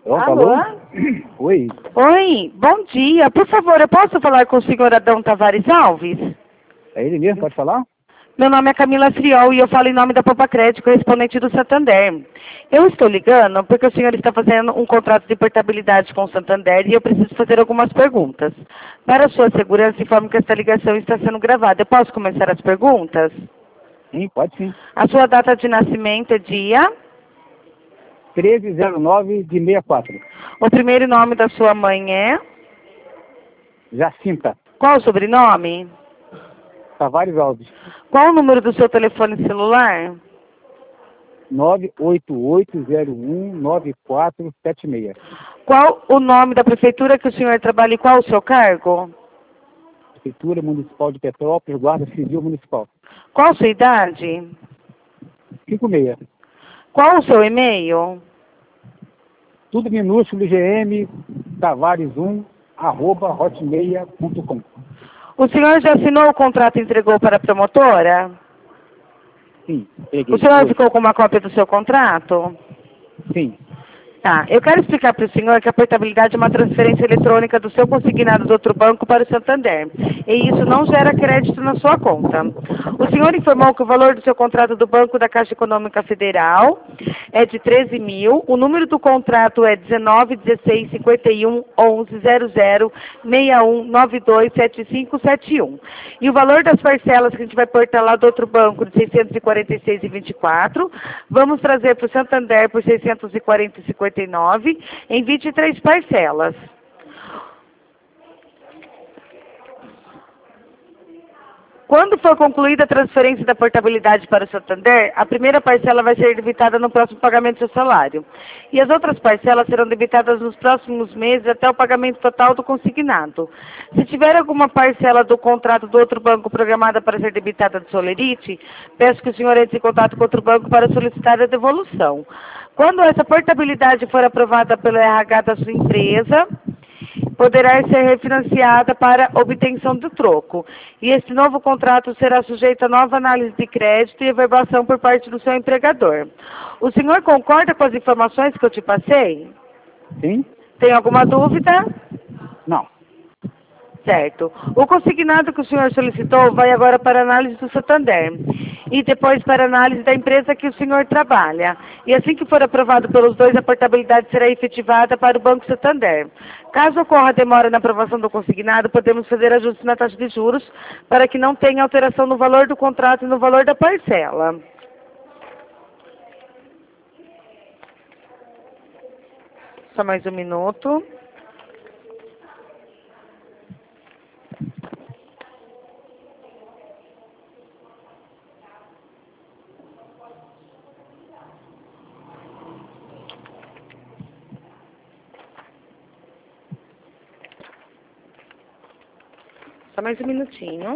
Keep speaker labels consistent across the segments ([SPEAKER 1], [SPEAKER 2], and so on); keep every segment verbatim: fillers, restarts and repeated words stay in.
[SPEAKER 1] Alô,
[SPEAKER 2] Alô?
[SPEAKER 1] alô? Oi,
[SPEAKER 2] Oi, bom dia. Por favor, eu posso falar com o senhor Adão Tavares Alves?
[SPEAKER 1] é ele mesmo, pode falar?
[SPEAKER 2] Meu nome é Camila Friol e eu falo em nome da Poupa Crédito, correspondente do Santander. Eu estou ligando porque o senhor está fazendo um contrato de portabilidade com o Santander e eu preciso fazer algumas perguntas. Para a sua segurança, informo que esta ligação está sendo gravada. Eu posso começar as perguntas?
[SPEAKER 1] Sim, pode sim.
[SPEAKER 2] A sua data de nascimento é dia?
[SPEAKER 1] treze zero nove de sessenta e quatro.
[SPEAKER 2] O primeiro nome da sua mãe é?
[SPEAKER 1] Jacinta
[SPEAKER 2] Qual o sobrenome?
[SPEAKER 1] Tavares Alves.
[SPEAKER 2] Qual o número do seu telefone celular?
[SPEAKER 1] nove oito oito zero um nove quatro sete seis.
[SPEAKER 2] Qual o nome da prefeitura que o senhor trabalha e qual o seu cargo?
[SPEAKER 1] Prefeitura Municipal de Petrópolis, Guarda Civil Municipal.
[SPEAKER 2] Qual a sua idade?
[SPEAKER 1] cinco seis.
[SPEAKER 2] Qual o seu e-mail?
[SPEAKER 1] Tudo minúsculo, G M, Tavares um, arroba hotmail ponto com.
[SPEAKER 2] O senhor já assinou o contrato e entregou para a promotora?
[SPEAKER 1] Sim, peguei.
[SPEAKER 2] O senhor
[SPEAKER 1] Oi.
[SPEAKER 2] ficou com uma cópia do seu contrato?
[SPEAKER 1] Sim,
[SPEAKER 2] Tá, eu quero explicar para o senhor que a portabilidade é uma transferência eletrônica do seu consignado do outro banco para o Santander. E isso não gera crédito na sua conta. O senhor informou que o valor do seu contrato do Banco da Caixa Econômica Federal é de treze mil. O número do contrato é dezenove, dezesseis, cinquenta e um, onze, zero zero, seis um, nove dois, sete cinco sete um. E o valor das parcelas que a gente vai portar lá do outro banco de seiscentos e quarenta e seis reais e vinte e quatro, vamos trazer para o Santander por seiscentos e quarenta e cinquenta e nove em vinte e três parcelas. Quando for concluída a transferência da portabilidade para o Santander, a primeira parcela vai ser debitada no próximo pagamento do seu salário. E as outras parcelas serão debitadas nos próximos meses até o pagamento total do consignado. Se tiver alguma parcela do contrato do outro banco programada para ser debitada do Solerite, peço que o senhor entre em contato com outro banco para solicitar a devolução. Quando essa portabilidade for aprovada pelo R H da sua empresa, poderá ser refinanciada para obtenção do troco. E esse novo contrato será sujeito a nova análise de crédito e averbação por parte do seu empregador. O senhor concorda com as informações que eu te passei?
[SPEAKER 1] sim,
[SPEAKER 2] Tem alguma dúvida?
[SPEAKER 1] não.
[SPEAKER 2] Certo. O consignado que o senhor solicitou vai agora para análise do Santander e depois para análise da empresa que o senhor trabalha. E assim que for aprovado pelos dois, a portabilidade será efetivada para o Banco Santander. Caso ocorra demora na aprovação do consignado, podemos fazer ajustes na taxa de juros para que não tenha alteração no valor do contrato e no valor da parcela. Só mais um minuto. Só mais um minutinho.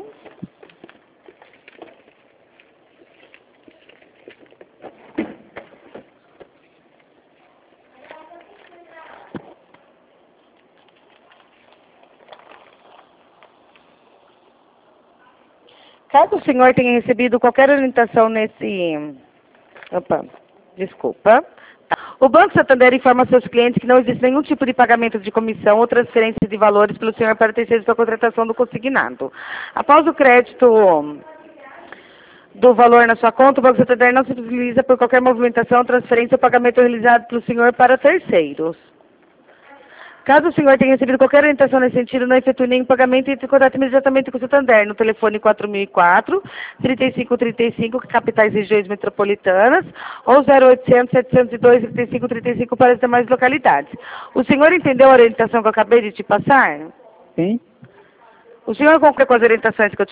[SPEAKER 2] Caso o senhor tenha recebido qualquer orientação nesse... Opa, desculpa. O Banco Santander informa seus clientes que não existe nenhum tipo de pagamento de comissão ou transferência de valores pelo senhor para terceiros da contratação do consignado. Após o crédito do valor na sua conta, o Banco Santander não se utiliza por qualquer movimentação, transferência ou pagamento realizado pelo senhor para terceiros. Caso o senhor tenha recebido qualquer orientação nesse sentido, não efetue nenhum pagamento e entre em contato imediatamente com o Santander no telefone quatro mil e quatro, trinta e cinco trinta e cinco, capitais e regiões metropolitanas, ou zero oitocentos, setecentos e dois, trinta e cinco trinta e cinco para as demais localidades. O senhor entendeu a orientação que eu acabei de te passar?
[SPEAKER 1] Sim,
[SPEAKER 2] O senhor concorda com as orientações que eu te...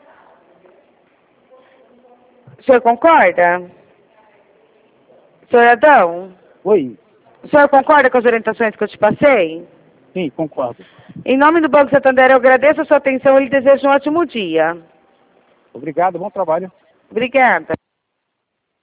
[SPEAKER 2] O senhor concorda? Senhor Adão?
[SPEAKER 1] oi.
[SPEAKER 2] O senhor concorda com as orientações que eu te passei?
[SPEAKER 1] Sim, concordo.
[SPEAKER 2] Em nome do Banco Santander, eu agradeço a sua atenção e lhe desejo um ótimo dia.
[SPEAKER 1] Obrigado, bom trabalho.
[SPEAKER 2] Obrigada.